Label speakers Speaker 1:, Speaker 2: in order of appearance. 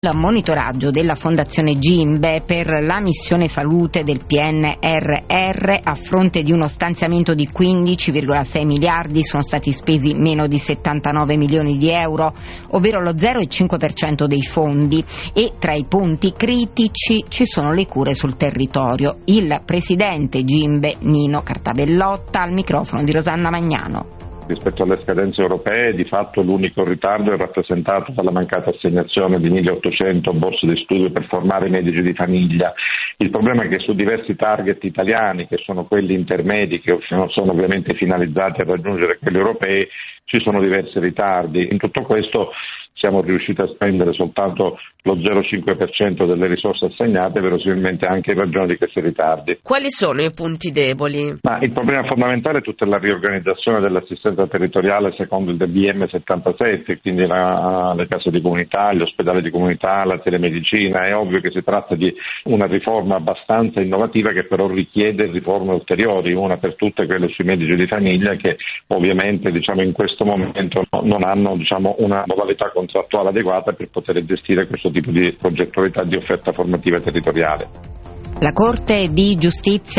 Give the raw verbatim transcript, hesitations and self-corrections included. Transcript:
Speaker 1: Il monitoraggio della Fondazione Gimbe per la missione salute del P N R R, a fronte di uno stanziamento di quindici virgola sei miliardi sono stati spesi meno di settantanove milioni di euro, ovvero lo zero virgola cinque per cento dei fondi, e tra i punti critici ci sono le cure sul territorio. Il presidente Gimbe, Nino Cartabellotta, al microfono di Rosanna Magnano.
Speaker 2: Rispetto alle scadenze europee, di fatto l'unico ritardo è rappresentato dalla mancata assegnazione di milleottocento borse di studio per formare medici di famiglia. Il problema è che su diversi target italiani, che sono quelli intermedi, che non sono ovviamente finalizzati a raggiungere quelli europei, ci sono diversi ritardi. In tutto questo siamo riusciti a spendere soltanto lo zero virgola cinque per cento delle risorse assegnate, verosimilmente anche in ragione di questi ritardi.
Speaker 3: Quali sono i punti deboli?
Speaker 2: Ma il problema fondamentale è tutta la riorganizzazione dell'assistenza territoriale secondo il D B M settantasette, quindi la, le case di comunità, gli ospedali di comunità, la telemedicina. È ovvio che si tratta di una riforma abbastanza innovativa che però richiede riforme ulteriori, una per tutte quelle sui medici di famiglia, che ovviamente diciamo in questo momento non hanno diciamo una modalità contrattuale adeguata per poter gestire questo tipo di progettualità di offerta formativa territoriale.
Speaker 1: La Corte di Giustizia